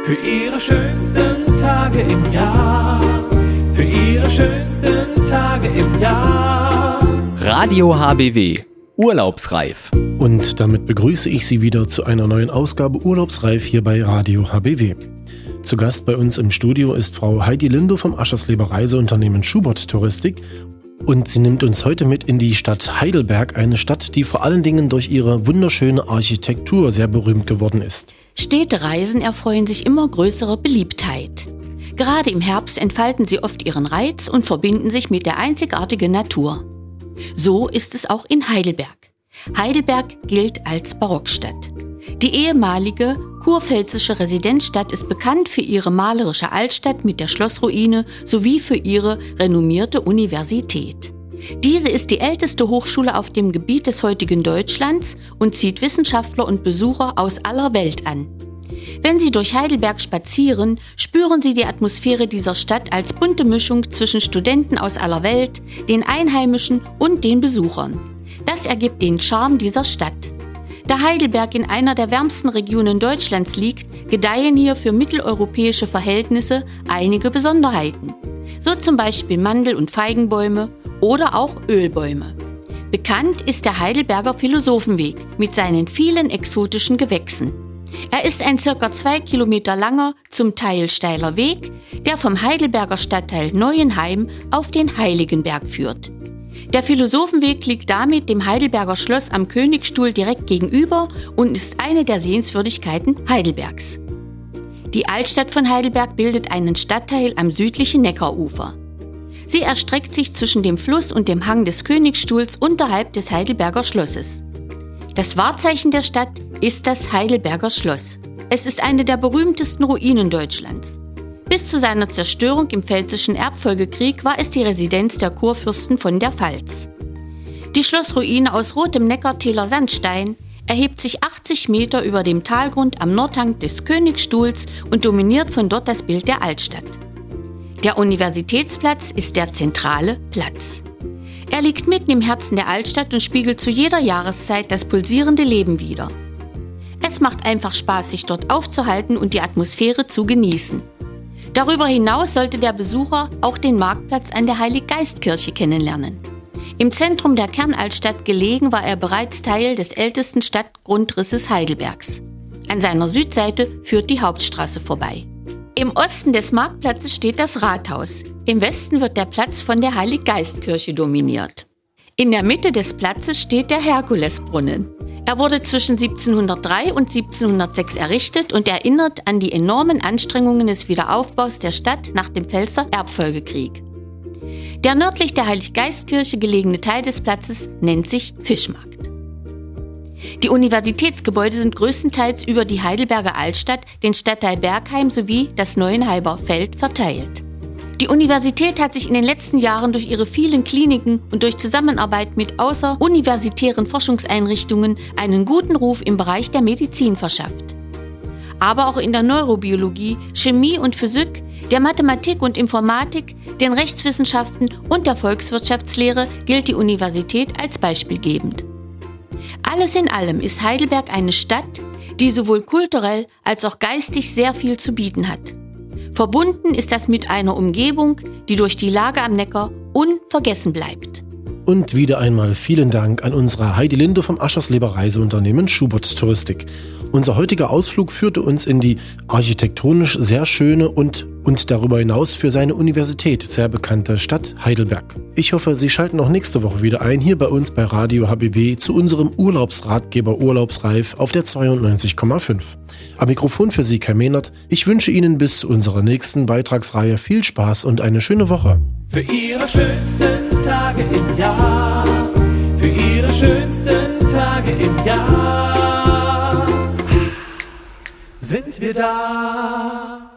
für ihre schönsten Tage im Jahr, für ihre schönsten Tage im Jahr. Radio HBW, urlaubsreif. Und damit begrüße ich Sie wieder zu einer neuen Ausgabe Urlaubsreif hier bei Radio HBW. Zu Gast bei uns im Studio ist Frau Heidi Lindo vom Aschersleber Reiseunternehmen Schubert Touristik. Und sie nimmt uns heute mit in die Stadt Heidelberg, eine Stadt, die vor allen Dingen durch ihre wunderschöne Architektur sehr berühmt geworden ist. Städtereisen erfreuen sich immer größerer Beliebtheit. Gerade im Herbst entfalten sie oft ihren Reiz und verbinden sich mit der einzigartigen Natur. So ist es auch in Heidelberg. Heidelberg gilt als Barockstadt. Die ehemalige kurpfälzische Residenzstadt ist bekannt für ihre malerische Altstadt mit der Schlossruine sowie für ihre renommierte Universität. Diese ist die älteste Hochschule auf dem Gebiet des heutigen Deutschlands und zieht Wissenschaftler und Besucher aus aller Welt an. Wenn Sie durch Heidelberg spazieren, spüren Sie die Atmosphäre dieser Stadt als bunte Mischung zwischen Studenten aus aller Welt, den Einheimischen und den Besuchern. Das ergibt den Charme dieser Stadt. Da Heidelberg in einer der wärmsten Regionen Deutschlands liegt, gedeihen hier für mitteleuropäische Verhältnisse einige Besonderheiten. So zum Beispiel Mandel- und Feigenbäume oder auch Ölbäume. Bekannt ist der Heidelberger Philosophenweg mit seinen vielen exotischen Gewächsen. Er ist ein ca. 2 Kilometer langer, zum Teil steiler Weg, der vom Heidelberger Stadtteil Neuenheim auf den Heiligenberg führt. Der Philosophenweg liegt damit dem Heidelberger Schloss am Königstuhl direkt gegenüber und ist eine der Sehenswürdigkeiten Heidelbergs. Die Altstadt von Heidelberg bildet einen Stadtteil am südlichen Neckarufer. Sie erstreckt sich zwischen dem Fluss und dem Hang des Königstuhls unterhalb des Heidelberger Schlosses. Das Wahrzeichen der Stadt ist das Heidelberger Schloss. Es ist eine der berühmtesten Ruinen Deutschlands. Bis zu seiner Zerstörung im Pfälzischen Erbfolgekrieg war es die Residenz der Kurfürsten von der Pfalz. Die Schlossruine aus rotem Neckartäler Sandstein erhebt sich 80 Meter über dem Talgrund am Nordhang des Königstuhls und dominiert von dort das Bild der Altstadt. Der Universitätsplatz ist der zentrale Platz. Er liegt mitten im Herzen der Altstadt und spiegelt zu jeder Jahreszeit das pulsierende Leben wider. Es macht einfach Spaß, sich dort aufzuhalten und die Atmosphäre zu genießen. Darüber hinaus sollte der Besucher auch den Marktplatz an der Heiliggeistkirche kennenlernen. Im Zentrum der Kernaltstadt gelegen, war er bereits Teil des ältesten Stadtgrundrisses Heidelbergs. An seiner Südseite führt die Hauptstraße vorbei. Im Osten des Marktplatzes steht das Rathaus. Im Westen wird der Platz von der Heiliggeistkirche dominiert. In der Mitte des Platzes steht der Herkulesbrunnen. Er wurde zwischen 1703 und 1706 errichtet und erinnert an die enormen Anstrengungen des Wiederaufbaus der Stadt nach dem Pfälzer Erbfolgekrieg. Der nördlich der Heiliggeistkirche gelegene Teil des Platzes nennt sich Fischmarkt. Die Universitätsgebäude sind größtenteils über die Heidelberger Altstadt, den Stadtteil Bergheim sowie das Neuenheimer Feld verteilt. Die Universität hat sich in den letzten Jahren durch ihre vielen Kliniken und durch Zusammenarbeit mit außeruniversitären Forschungseinrichtungen einen guten Ruf im Bereich der Medizin verschafft. Aber auch in der Neurobiologie, Chemie und Physik, der Mathematik und Informatik, den Rechtswissenschaften und der Volkswirtschaftslehre gilt die Universität als beispielgebend. Alles in allem ist Heidelberg eine Stadt, die sowohl kulturell als auch geistig sehr viel zu bieten hat. Verbunden ist das mit einer Umgebung, die durch die Lage am Neckar unvergessen bleibt. Und wieder einmal vielen Dank an unsere Heidi Lindo vom Aschersleber Reiseunternehmen Schubert Touristik. Unser heutiger Ausflug führte uns in die architektonisch sehr schöne und darüber hinaus für seine Universität sehr bekannte Stadt Heidelberg. Ich hoffe, Sie schalten auch nächste Woche wieder ein, hier bei uns bei Radio HBW zu unserem Urlaubsratgeber Urlaubsreif auf der 92,5. Am Mikrofon für Sie Kai Mehnert. Ich wünsche Ihnen bis zu unserer nächsten Beitragsreihe viel Spaß und eine schöne Woche. Für Ihre schönsten Tage im Jahr, für Ihre schönsten Tage im Jahr sind wir da.